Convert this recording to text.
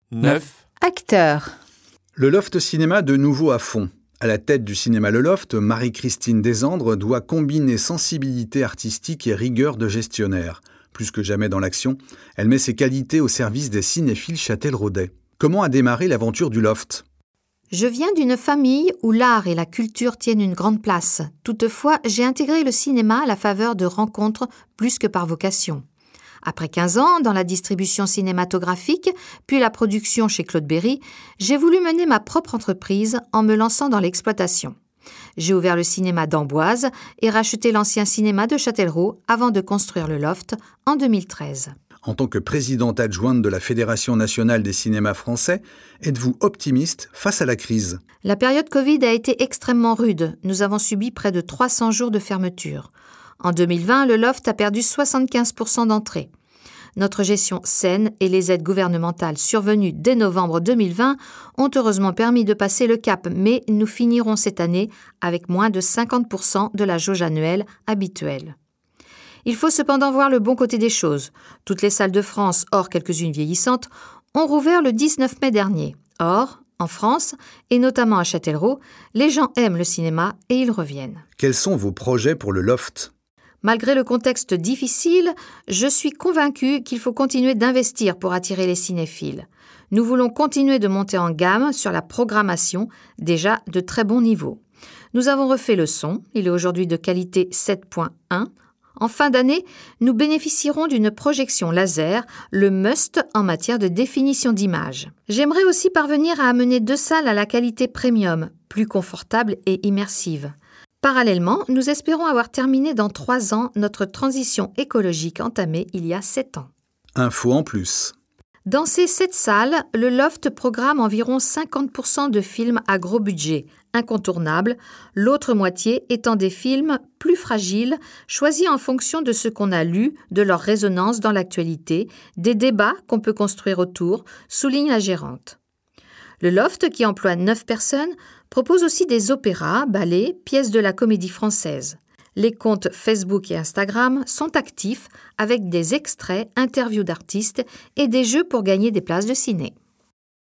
9. Acteurs. Le Loft Cinéma de nouveau à fond. À la tête du cinéma Le Loft, Marie-Christine Desandres doit combiner sensibilité artistique et rigueur de gestionnaire. Plus que jamais dans l'action, elle met ses qualités au service des cinéphiles châtelleraudais. Comment a démarré l'aventure du Loft ? Je viens d'une famille où l'art et la culture tiennent une grande place. Toutefois, j'ai intégré le cinéma à la faveur de rencontres plus que par vocation. Après 15 ans dans la distribution cinématographique, puis la production chez Claude Berry, j'ai voulu mener ma propre entreprise en me lançant dans l'exploitation. J'ai ouvert le cinéma d'Amboise et racheté l'ancien cinéma de Châtellerault avant de construire le Loft en 2013. En tant que présidente adjointe de la Fédération nationale des cinémas français, êtes-vous optimiste face à la crise ? La période Covid a été extrêmement rude. Nous avons subi près de 300 jours de fermeture. En 2020, le Loft a perdu 75% d'entrées. Notre gestion saine et les aides gouvernementales survenues dès novembre 2020 ont heureusement permis de passer le cap, mais nous finirons cette année avec moins de 50% de la jauge annuelle habituelle. Il faut cependant voir le bon côté des choses. Toutes les salles de France, hors quelques-unes vieillissantes, ont rouvert le 19 mai dernier. Or, en France, et notamment à Châtellerault, les gens aiment le cinéma et ils reviennent. Quels sont vos projets pour le Loft ? Malgré le contexte difficile, je suis convaincue qu'il faut continuer d'investir pour attirer les cinéphiles. Nous voulons continuer de monter en gamme sur la programmation, déjà de très bon niveau. Nous avons refait le son, il est aujourd'hui de qualité 7.1. En fin d'année, nous bénéficierons d'une projection laser, le must en matière de définition d'image. J'aimerais aussi parvenir à amener 2 salles à la qualité premium, plus confortable et immersive. Parallèlement, nous espérons avoir terminé dans 3 ans notre transition écologique entamée il y a 7 ans. Info en plus. Dans ces 7 salles, le Loft programme environ 50% de films à gros budget, incontournables, l'autre moitié étant des films plus fragiles, choisis en fonction de ce qu'on a lu, de leur résonance dans l'actualité, des débats qu'on peut construire autour, souligne la gérante. Le Loft, qui emploie 9 personnes, propose aussi des opéras, ballets, pièces de la Comédie Française. Les comptes Facebook et Instagram sont actifs avec des extraits, interviews d'artistes et des jeux pour gagner des places de ciné.